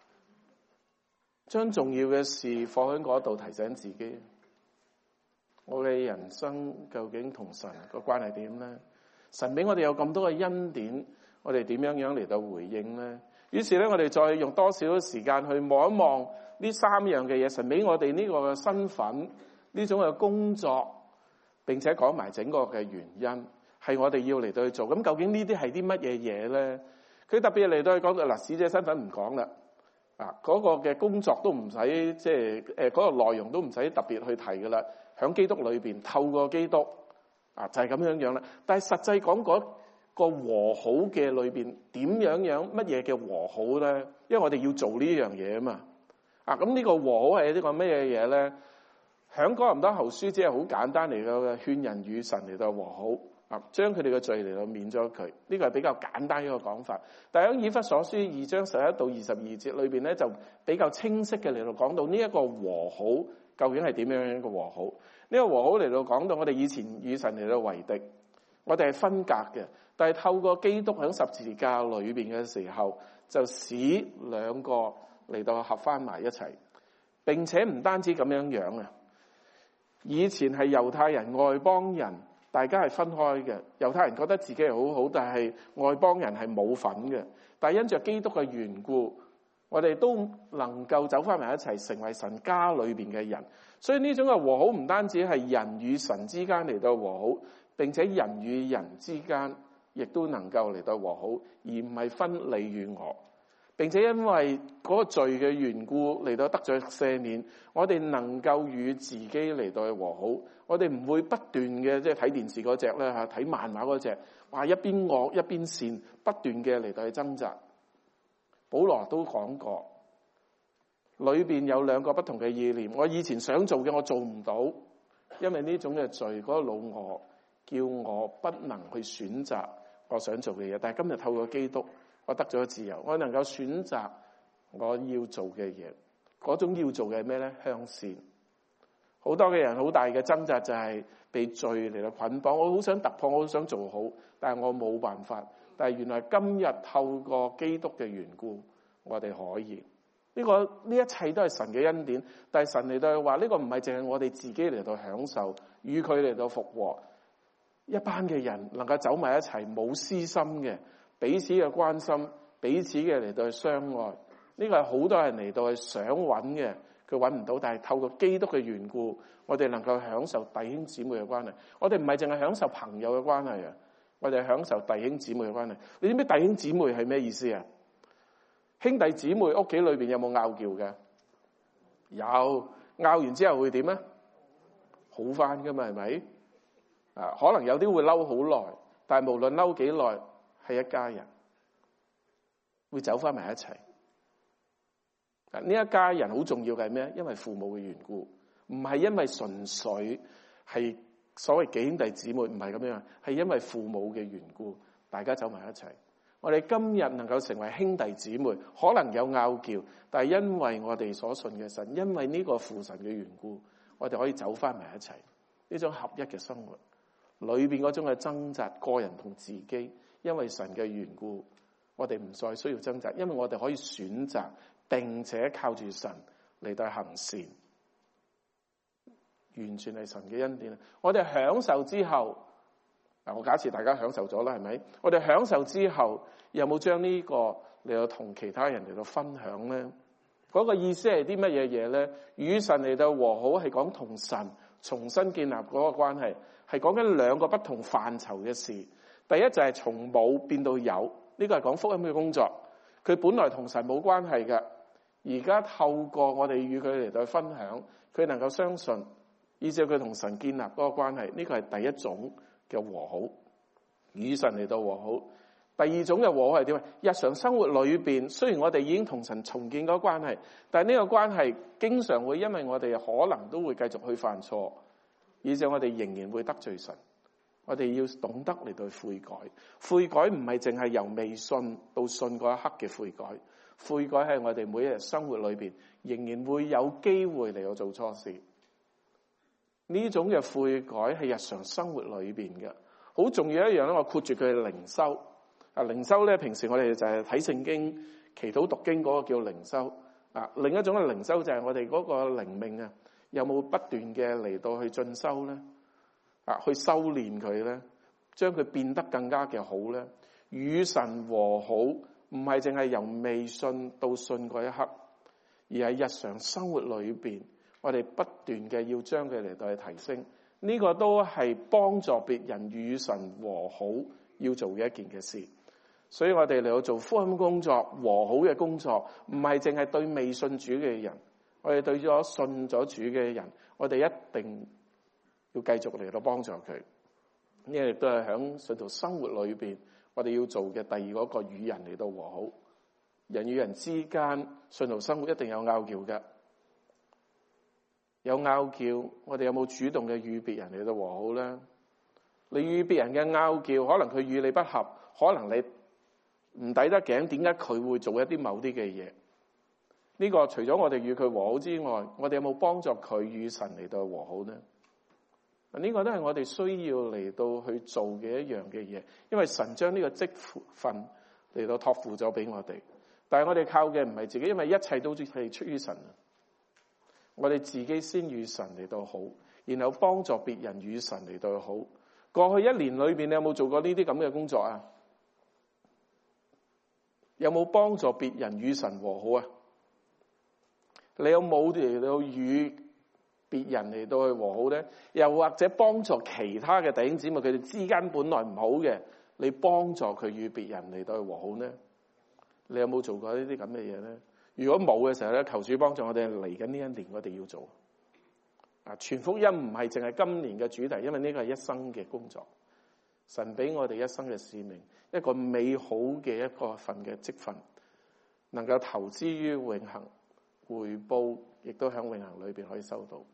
將重要嘅事放喺嗰度，提醒自己。我嘅人生究竟同神個關係點咧？神俾我哋有咁多嘅恩典，我哋點樣樣嚟到回應咧？於是咧，我哋再用多少時間去望一望呢三樣嘅嘢。神俾我哋呢個嘅身份，呢種嘅工作，並且講埋整個嘅原因，係我哋要嚟到去做。咁究竟呢啲係啲乜嘢嘢咧？佢特別嚟到去講到嗱，使者身份唔講啦。啊！嗰、那個嘅工作都唔使即係誒嗰個內容都唔使特別去提㗎啦。喺基督裏邊，透過基督啊，就係、是、咁樣樣啦。但係實際講嗰個和好嘅裏邊點樣樣乜嘢嘅和好咧？因為我哋要做呢樣嘢啊嘛。啊咁呢個和好係呢個咩嘢嘢咧？喺哥林多後書只係好簡單嚟到嘅勸人與神嚟到和好。啊，將佢哋嘅罪嚟到免咗佢，呢個係比較簡單一個講法。但係喺以弗所書二章十一到二十二節裏邊咧，就比較清晰嘅嚟到講到呢一個和好究竟係點樣一個和好？呢、這個和好嚟到講到我哋以前與神嚟到為敵，我哋係分隔嘅，但係透過基督喺十字架裏邊嘅時候，就使兩個嚟到合翻埋一齊，並且唔單止咁樣樣啊！以前係猶太人外邦人。大家係分開嘅，猶太人覺得自己係好好，但係外邦人係冇份嘅。但係因着基督嘅緣故，我哋都能夠走翻埋一齊，成為神家裏邊嘅人。所以呢種嘅和好唔單止係人與神之間嚟到和好，並且人與人之間亦都能夠嚟到和好，而唔係分你與我。並且因為嗰個罪嘅緣故嚟到得咗赦免，我哋能夠與自己嚟到去和好。我哋唔會不斷嘅即係睇電視嗰隻咧嚇，睇漫畫嗰隻，話一邊惡一邊善，不斷嘅嚟到去掙扎。保羅都講過，裏邊有兩個不同嘅意念。我以前想做嘅我做唔到，因為呢種嘅罪嗰個老我叫我不能去選擇我想做嘅嘢。但係今日透過基督，我得咗自由，我能夠選擇我要做嘅嘢。嗰種要做嘅係咩咧？向善。好多嘅人好大嘅掙扎就係被罪嚟到捆綁，我好想突破，我好想做好，但係我冇辦法。但係原來今日透過基督嘅緣故，我哋可以。呢個呢一切都係神嘅恩典，但係神嚟到話呢個唔係淨係我哋自己嚟到享受，與佢嚟到復和。一班嘅人能夠走埋一齊，冇私心嘅，彼此嘅關心，彼此嘅嚟到去相愛。呢個係好多人嚟到去想揾嘅。佢揾唔到，但係透過基督嘅緣故，我哋能夠享受弟兄姊妹嘅關係。我哋唔係淨係享受朋友嘅關係啊，我哋係享受弟兄姊妹嘅關係。你知唔知弟兄姊妹係咩意思啊？兄弟姊妹屋企裏邊有冇拗撬嘅？有，拗完之後會點啊？好翻噶嘛，係咪？啊，可能有啲會嬲好耐，但係無論嬲幾耐，係一家人，會走翻埋一齊。呢一家人好重要嘅係咩？因為父母嘅緣故，唔係因為純粹係所謂幾兄弟姊妹，唔係咁樣，係因為父母嘅緣故，大家走埋一齊。我哋今日能夠成為兄弟姊妹，可能有拗撬，但係因為我哋所信嘅神，因為呢個父神嘅緣故，我哋可以走翻埋一齊。呢種合一嘅生活裏邊嗰種嘅掙扎，個人同自己，因為神嘅緣故，我哋唔再需要掙扎，因為我哋可以選擇。並且靠住神嚟到行善，完全係神嘅恩典。我哋享受之後，嗱，我假設大家享受咗啦，係咪？我哋享受之後，有冇將呢個嚟到同其他人嚟到分享咧？嗰個意思係啲乜嘢嘢咧？與神嚟到和好係講同神重新建立嗰個關係，係講緊兩個不同範疇嘅事。第一就係從冇變到有，呢個係講福音嘅工作。佢本來同神冇關係嘅，而家透過我哋與佢嚟到分享，佢能夠相信，以至佢同神建立嗰個關係。呢個係第一種嘅和好，與神嚟到和好。第二種嘅和好係點啊？日常生活裏邊，雖然我哋已經同神重建嗰個關係，但係呢個關係經常會因為我哋可能都會繼續去犯錯，以至我哋仍然會得罪神。我哋要懂得嚟到悔改。悔改唔係淨係由未信到信嗰一刻嘅悔改，悔改係我哋每一日生活裏邊仍然會有機會嚟到做錯事。呢種嘅悔改係日常生活裏邊嘅，好重要一樣咧。我括住佢嘅靈修。啊，靈修咧，平時我哋就係睇聖經、祈禱讀經嗰個叫靈修。啊，另一種嘅靈修就係我哋嗰個靈命啊，有冇不斷嘅嚟到去進修咧？啊，去修煉佢咧，將佢變得更加嘅好咧。與神和好，唔係淨係由未信到信嗰一刻，而係日常生活裏邊，我哋不斷嘅要將佢嚟到去提升。呢個都係幫助別人與神和好要做嘅一件嘅事。所以我哋嚟到做福音工作、和好嘅工作，唔係淨係對未信主嘅人，我哋對咗信咗主嘅人，我哋一定要繼續嚟到幫助佢。呢個亦都係喺信徒生活裏邊，我哋要做嘅第二個與人嚟到和好。人與人之間，信徒生活一定有拗撬嘅，有拗撬，我哋有冇主動嘅與別人嚟到和好咧？你與別人嘅拗撬，可能佢與你不合，可能你唔抵得頸，點解佢會做一啲某啲嘅嘢？呢個除咗我哋與佢和好之外，我哋有冇幫助佢與神嚟到和好呢？呢個都係我哋需要嚟到去做嘅一樣嘅嘢，因為神將呢個職分嚟到託付咗俾我哋，但係我哋靠嘅唔係自己，因為一切都係出於神。我哋自己先與神嚟到好，然後幫助別人與神嚟到好。過去一年裏邊，你有冇做過呢啲咁嘅工作啊？有冇幫助別人與神和好啊？你有冇嚟到與別人嚟到去和好咧？又或者幫助其他嘅弟兄姊妹，佢哋之間本來唔好嘅，你幫助佢與別人嚟到去和好咧？你有冇做過呢啲咁嘅嘢咧？如果冇嘅時候咧，求主幫助我哋嚟緊呢一年，我哋要做啊！傳福音唔係淨係今年嘅主題，因為呢個係一生嘅工作。神俾我哋一生嘅使命，一個美好嘅一個份嘅職分，能夠投資於永恆，回報亦都喺永恆裏邊可以收到。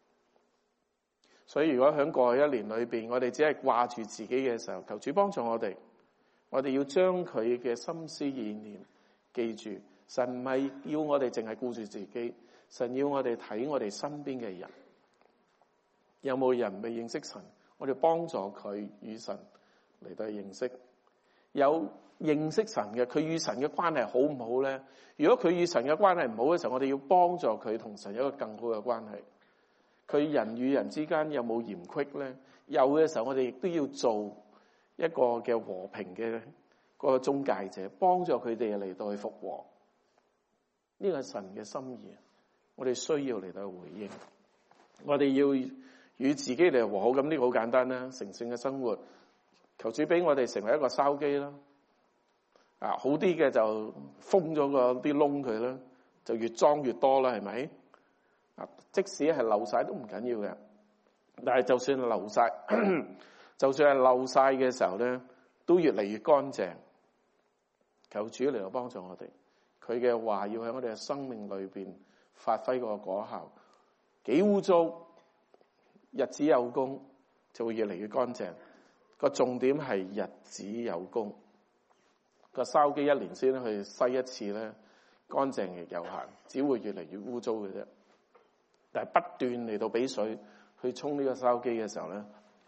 所以如果喺過去一年裏邊，我哋只係掛住自己嘅時候，求主幫助我哋，我哋要將佢嘅心思意念記住。神唔係要我哋淨係顧住自己，神要我哋睇我哋身邊嘅人，有冇人未認識神？我哋幫助佢與神嚟到認識。有認識神嘅，佢與神嘅關係好唔好咧？如果佢與神嘅關係唔好嘅時候，我哋要幫助佢同神有一個更好嘅關係。佢人與人之間有冇嫌隙咧？有嘅時候，我哋亦都要做一個嘅和平嘅嗰個中介者，幫助佢哋嚟到去復和。呢個係神嘅心意，我哋需要嚟到回應。我哋要與自己嚟和好，咁呢個好簡單啦。成聖嘅生活，求主俾我哋成為一個筲箕啦。啊，好啲嘅就封咗個啲窿佢啦，就越裝越多啦，係咪？啊，即使係漏晒都唔緊要嘅。但係就算漏晒，就算係漏晒嘅時候咧，都越嚟越乾淨。求主嚟到幫助我哋，佢嘅話要喺我哋嘅生命裏邊發揮個果效。幾污糟，日子有功，就會越嚟越乾淨。個重點係日子有功。個筲箕一年先去洗一次咧，乾淨亦有限，只會越嚟越污糟嘅啫。但係不斷嚟到俾水去沖呢個筲箕嘅時候咧，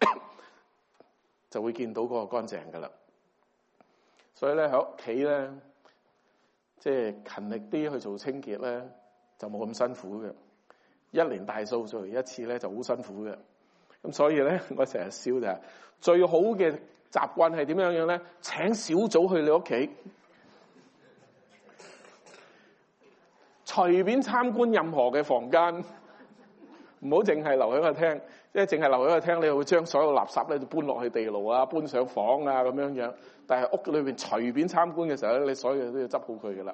就會見到嗰個乾淨噶啦。所以咧喺屋企咧，即係勤力啲去做清潔咧， 就冇咁辛苦嘅。一年大掃除一次咧就好辛苦嘅。咁所以咧，我成日笑就係最好嘅習慣係點樣樣咧？請小組去你屋企，隨便參觀任何嘅房間，唔好淨係留喺個廳。即係淨係留喺個廳，你會將所有垃圾咧就搬落去地牢啊，搬上房啊咁樣樣。但係屋裏邊隨便參觀嘅時候咧，你所有嘢都要執好佢噶啦。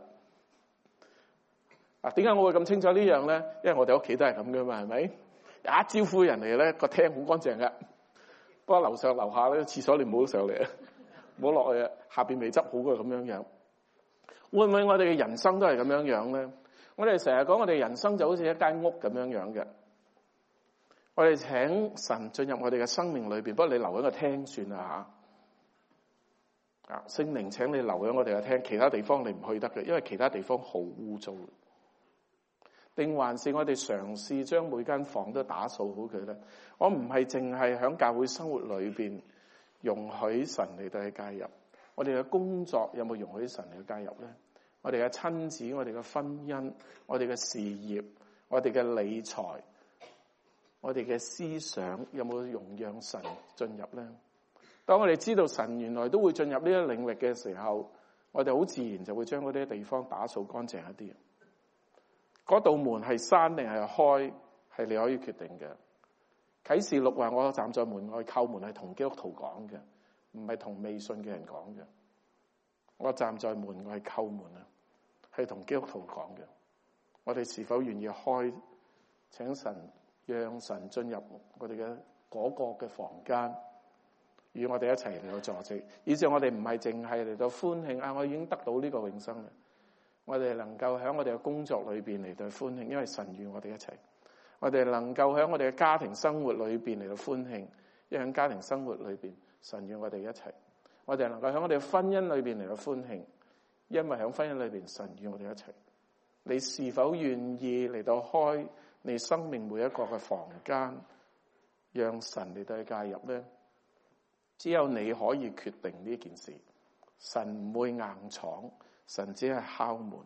啊，點解我會咁清楚呢樣咧？因為我哋屋企都係咁噶嘛，係咪？一招呼人嚟咧，個廳好乾淨噶。不過樓上樓下咧，廁所你唔好上嚟啊，唔好落去啊，下邊未執好嘅咁樣樣。會唔會我哋嘅人生都係咁樣樣咧？我哋成日講我哋人生就好似一間屋咁樣樣嘅。我哋請神進入我哋嘅生命裏邊，不過你留喺個廳算啦吓。啊，聖靈請你留喺我哋嘅廳，其他地方你唔去得嘅，因為其他地方好污糟。定還是我哋嘗試將每間房都打掃好佢咧？我唔係淨係喺教會生活裏邊容許神嚟到去介入，我哋嘅工作有冇容許神嚟介入咧？我哋嘅親子、我哋嘅婚姻、我哋嘅事業、我哋嘅理財、我哋嘅思想有冇容讓神進入咧？當我哋知道神原來都會進入呢一領域嘅時候，我哋好自然就會將嗰啲地方打掃乾淨一啲。嗰道門係閂定係開，係你可以決定嘅。啟示錄話我站在門外叩門，係同基督徒講嘅，唔係同未信嘅人講嘅。我站在門外叩門啊，係同基督徒講嘅。我哋是否願意開，請神讓神進入我哋嘅嗰個嘅房間，與我哋一齊嚟到坐席，以致我哋唔係淨係嚟到歡慶啊！我已經得到呢個永生嘅。我哋能夠喺我哋嘅工作裏邊嚟到歡慶，因為神與我哋一齊。我哋能夠喺我哋嘅家庭生活裏邊嚟到歡慶，因為喺家庭生活裏邊神與我哋一齊。我哋能夠喺我哋嘅婚姻裏邊嚟到歡慶，因為喺婚姻裏邊神與我哋一齊。你是否願意嚟到開你生命每一個嘅房間，讓神嚟到去介入呢？只有你可以決定呢件事，神唔會硬闖。神只係敲門，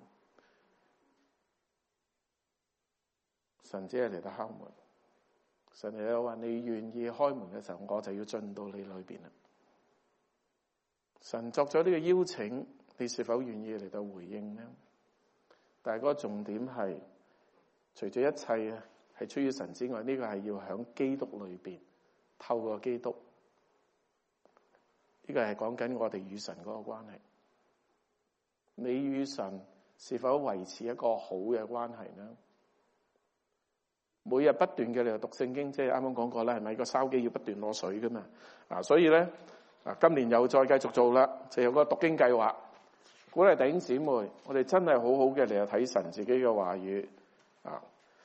神只係嚟到敲門。神嚟到話你願意開門嘅時候，我就要進到你裏邊啦。神作咗呢個邀請，你是否願意嚟到回應呢？但係嗰個重點係，除咗一切係出於神之外，呢個係要響基督裏邊，透過基督。呢個係講緊我哋與神嗰個關係。你與神是否維持一個好嘅關係呢？每日不斷嘅嚟讀聖經，即係啱啱講過啦，係咪個筲箕要不斷攞水噶嘛？啊，所以咧啊，今年又再繼續做啦，就有個讀經計劃，鼓勵弟兄姊妹，我哋真係好好嘅嚟睇神自己嘅話語啊。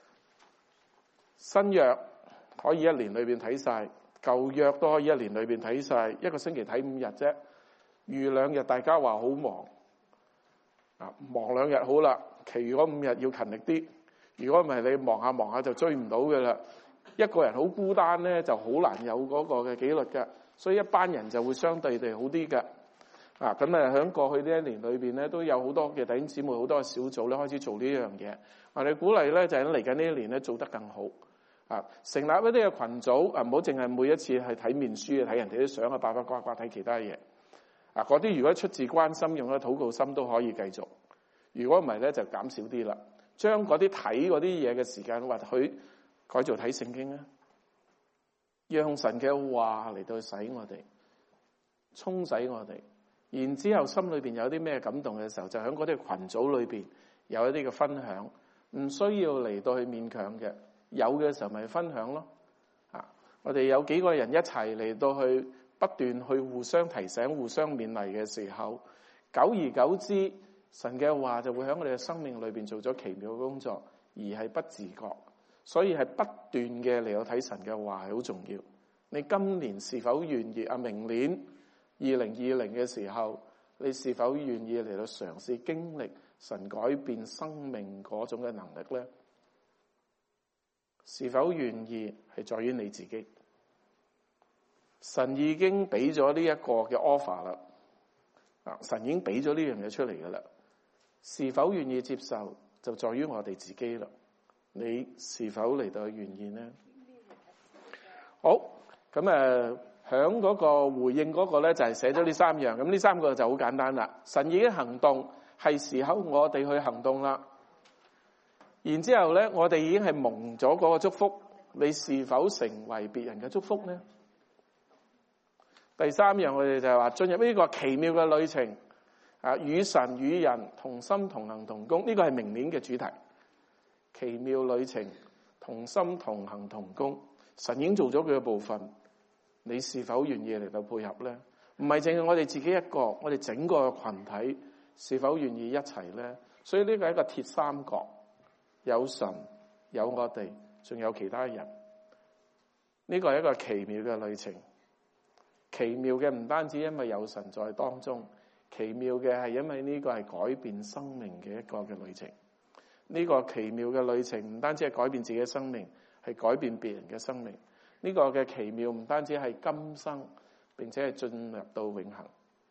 新約可以一年裏邊睇晒，舊約都可以一年裏邊睇晒，一個星期睇五日啫，預兩日大家話好忙。啊，忙兩日好啦，其餘嗰五日要勤力啲。如果唔係你忙下忙下就追唔到嘅啦。一個人好孤單咧，就好難有嗰個嘅紀律嘅。所以一班人就會相對地好啲嘅。啊，咁啊喺過去呢一年裏邊咧，都有好多嘅弟兄姊妹，好多嘅小組咧開始做呢樣嘢。我哋鼓勵咧就喺嚟緊呢一年咧做得更好。啊，成立一啲嘅群組啊，唔好淨係每一次係睇面書啊，睇人哋啲相啊，八八卦卦睇其他嘢。啊！嗰啲如果出自關心，用咗禱告心都可以繼續。如果唔係咧，就減少啲啦。將嗰啲睇嗰啲嘢嘅時間，或許改做睇聖經啊。讓神嘅話嚟到洗我哋，沖洗我哋。然之後心裏邊有啲咩感動嘅時候，就喺嗰啲群組裏邊有一啲嘅分享，唔需要嚟到去勉強嘅。有嘅時候咪分享咯。啊！我哋有幾個人一齊嚟到去。不斷去互相提醒、互相勉勵嘅時候，久而久之，神嘅話就會喺我哋嘅生命裏邊做咗奇妙嘅工作，而係不自覺。所以係不斷嘅嚟到睇神嘅話係好重要。你今年是否願意啊？明年二零二零嘅時候，你是否願意嚟到嘗試經歷神改變生命嗰種嘅能力咧？是否願意係在於你自己。神已經俾咗呢一個嘅 offer 啦，啊！神已經俾咗呢樣嘢出嚟噶啦，是否願意接受？ 就在於我哋自己啦。你是否嚟到願意呢？好，咁誒響嗰個回應嗰個咧就係寫咗呢三樣，咁呢三個就好簡單啦。神已經行動，係時候我哋去行動啦。然之後咧，我哋已經係蒙咗嗰個祝福，你是否成為別人嘅祝福呢？第三樣我哋就係話進入呢個奇妙嘅旅程，啊，與神與人同心同行同工，呢個係明年嘅主題。奇妙旅程，同心同行同工，神已經做咗佢嘅部分，你是否願意嚟到配合呢？唔係淨係我哋自己一個，我哋整個群體是否願意一齊呢？所以呢個係一個鐵三角，有神，有我哋，仲有其他人。呢個係一個奇妙嘅旅程。奇妙嘅唔單止因為有神在當中，奇妙嘅係因為呢個係改變生命嘅一個嘅旅程。呢個奇妙嘅旅程唔單止係改變自己嘅生命，係改變別人嘅生命。呢個嘅奇妙唔單止係今生，並且係進入到永恆。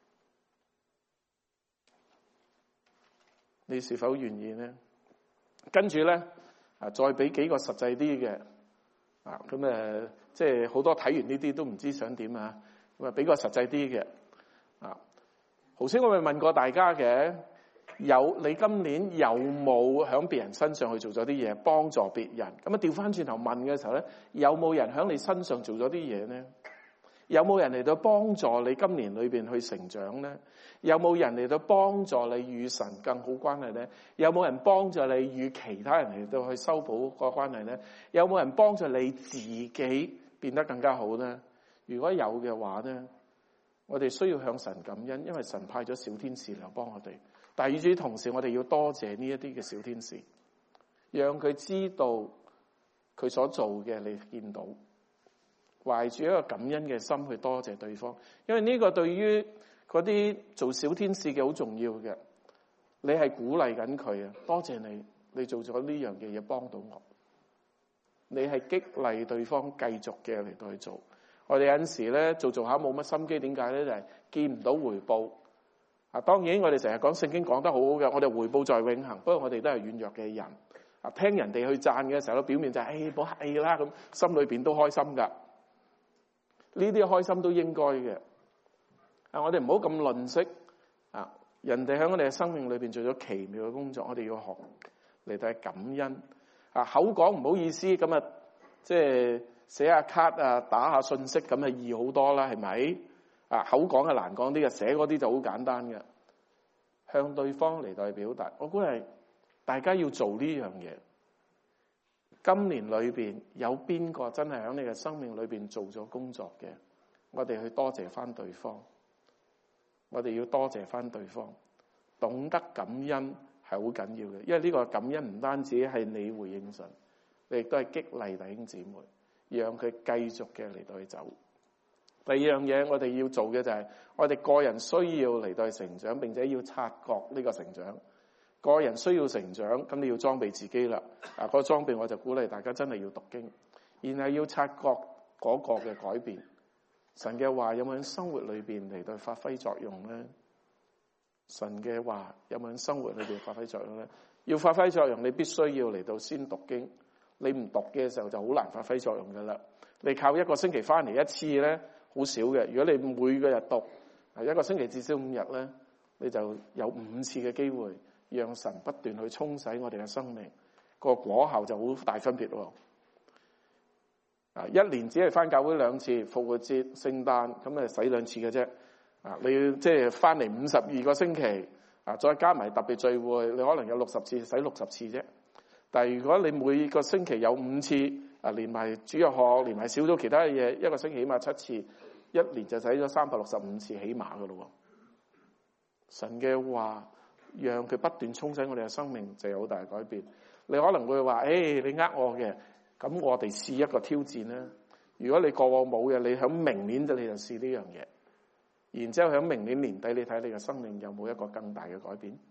你是否願意呢？跟住咧啊，再俾幾個實際啲嘅啊，咁誒，即係好多睇完呢啲都唔知想點啊。咁啊，俾個實際啲嘅啊。頭先我咪問過大家嘅。有你今年有冇喺別人身上去做咗啲嘢幫助別人？咁啊調翻轉頭問嘅時候咧，有冇人喺你身上做咗啲嘢呢？有冇人嚟到幫助你今年裏邊去成長呢？有冇人嚟到幫助你與神更好關係呢？有冇人幫助你與其他人嚟到去修補個關係呢？有冇人幫助你自己變得更加好呢？如果有嘅話呢，我哋需要向神感恩，因為神派咗小天使嚟幫我哋。但係與此同時，我哋要多謝呢一啲嘅小天使，讓佢知道佢所做嘅，你見到，懷住一個感恩嘅心去多謝對方。因為呢個對於嗰啲做小天使嘅好重要嘅，你係鼓勵緊佢啊！多謝你，你做咗呢樣嘅嘢幫到我，你係激勵對方繼續嘅嚟到去做。我哋有陣時咧做做下冇乜心機，點解咧？就係見唔到回報。啊，當然我哋成日講聖經講得好好嘅，我哋回報在永恆。不過我哋都係軟弱嘅人，啊，聽人哋去讚嘅時候，表面就係誒，唔好客氣啦，咁心裏邊都開心噶。呢啲開心都應該嘅。啊，我哋唔好咁吝嗇。啊，人哋喺我哋嘅生命裏邊做咗奇妙嘅工作，我哋要學嚟到感恩。啊，口講唔好意思，咁啊，即係寫下卡啊，打下信息，咁啊易好多啦，係咪？啊，口講係難講啲嘅，寫嗰啲就好簡單嘅。向對方嚟到表達，我估係大家要做呢樣嘢。今年裏邊有邊個真係喺你嘅生命裏邊做咗工作嘅？我哋去多謝翻對方，我哋要多謝翻對方，懂得感恩係好緊要嘅。因為呢個感恩唔單止係你回應神，你亦都係激勵弟兄姊妹，讓佢繼續嘅嚟到去走。第二樣嘢我哋要做嘅就係，我哋個人需要嚟到成長，並且要察覺呢個成長。個人需要成長，咁你要裝備自己啦。啊，嗰個裝備我就鼓勵大家真係要讀經，然後要察覺嗰個嘅改變。神嘅話有冇喺生活裏邊嚟到發揮作用咧？神嘅話有冇喺生活裏邊發揮作用咧？要發揮作用，你必須要嚟到先讀經。你唔讀嘅時候就好難發揮作用噶啦。你靠一個星期翻嚟一次咧，好少嘅。如果你每個日讀，一個星期至少五日咧，你就有五次嘅機會，讓神不斷去沖洗我哋嘅生命，個果效就好大分別喎。啊，一年只係翻教會兩次，復活節、聖誕咁啊，洗兩次嘅啫。啊，你要即係翻嚟五十二個星期，啊，再加埋特別聚會，你可能有六十次，洗六十次啫。但係如果你每個星期有五次，啊，連埋主日學，連埋小組其他嘅嘢，一個星期起碼七次，一年就使咗三百六十五次起碼噶咯。神嘅話，讓佢不斷沖洗我哋嘅生命，就有好大嘅改變。你可能會話：誒、哎，你呃我嘅，咁我哋試一個挑戰啦。如果你過往冇嘅，你響明年就你就試呢樣嘢，然之後響明年年底，你睇你嘅生命有冇一個更大嘅改變？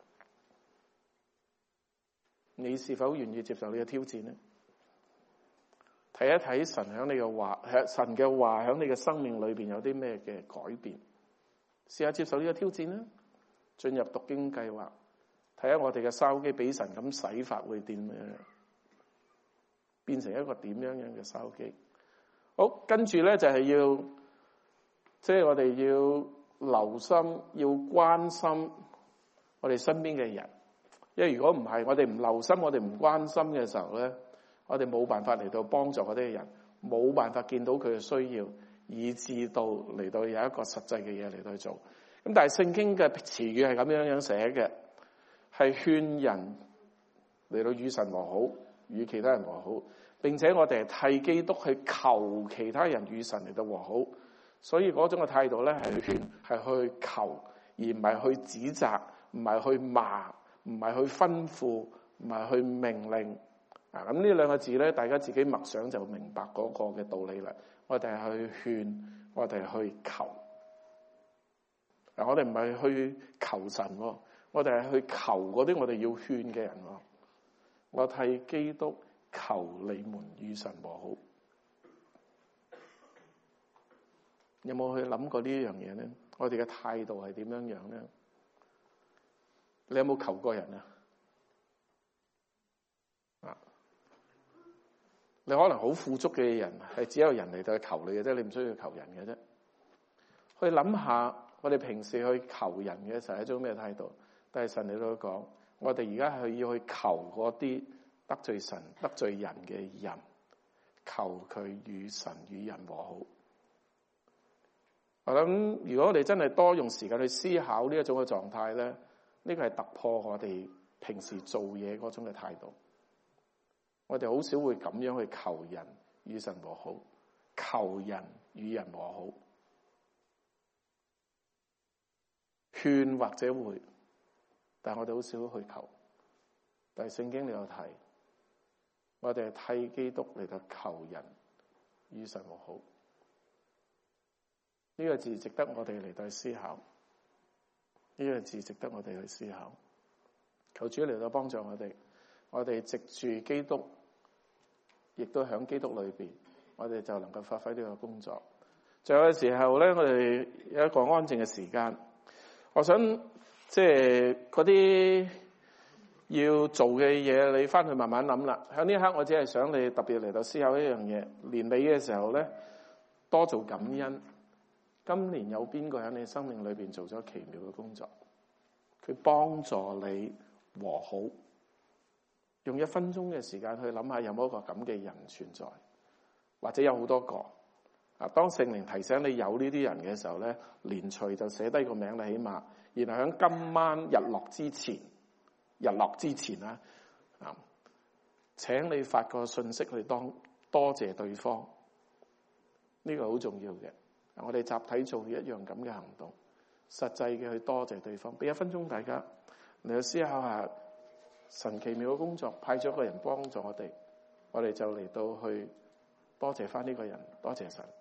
你是否願意接受呢個挑戰呢？睇一睇神響你嘅話，神嘅話響你嘅生命裏邊有啲咩嘅改變？試下接受呢個挑戰啦，進入讀經計劃， 睇下我哋嘅筲箕俾神咁洗法會點樣，變成一個點樣樣嘅筲箕。好，跟住咧就係要，即係我哋要留心，要關心我哋身邊嘅人。因為如果唔係，我哋唔留心，我哋唔關心嘅時候咧，我哋冇辦法嚟到幫助嗰啲人，冇辦法見到佢嘅需要，以至到嚟到有一個實際嘅嘢嚟到去做。咁但係聖經嘅詞語係咁樣樣寫嘅，係勸人嚟到與神和好，與其他人和好，並且我哋係替基督去求其他人與神嚟到和好。所以嗰種嘅態度咧係勸，係去求，而唔係去指責，唔係去罵，唔係去吩咐，唔係去命令。啊，咁呢兩個字咧，大家自己默想就明白嗰個嘅道理啦。我哋係去勸，我哋係去求。嗱，我哋唔係去求神，我哋係去求嗰啲我哋要勸嘅人。我替基督求你們與神和好。有冇去諗過呢樣嘢咧？我哋嘅態度係點樣樣咧？你有冇求過人啊？啊，你可能好富足嘅人，係只有人嚟到求你嘅啫，你唔需要求人嘅啫。去諗下，我哋平時去求人嘅時候係一種咩態度？但係神嚟到講，我哋而家係要去求嗰啲得罪神、得罪人嘅人，求佢與神與人和好。我諗，如果我哋真係多用時間去思考呢一種嘅狀態咧，呢個係突破我哋平時做嘢嗰種嘅態度。我哋好少會咁樣去求人與神和好，求人與人和好，勸或者會，但係我哋好少去求。但係聖經裏有提，我哋係替基督嚟到求人與神和好。呢個字值得我哋嚟到思考，呢個字值得我哋去思考。求主嚟到幫助我哋，我哋藉住基督，亦都喺基督裏邊，我哋就能夠發揮呢個工作。最後嘅時候咧，我哋有一個安靜嘅時間，我想即係嗰啲要做嘅嘢，你翻去慢慢諗啦。喺呢一刻，我只係想你特別嚟到思考一樣嘢。年尾嘅時候咧，多做感恩。今年有邊個喺你生命裏邊做咗奇妙嘅工作？佢幫助你和好，用一分鐘嘅時間去諗下有冇一個咁嘅人存在，或者有好多個。啊，當聖靈提醒你有呢啲人嘅時候咧，連隨就寫低個名啦，起碼，然後喺今晚日落之前，日落之前啦，啊，請你發個信息去當多謝對方，呢個好重要嘅。我哋集體做一樣咁嘅行動，實際嘅去多謝對方。俾一分鐘大家嚟去思考下神奇妙嘅工作，派咗個人幫助我哋，我哋就嚟到去多謝翻呢個人，多謝神。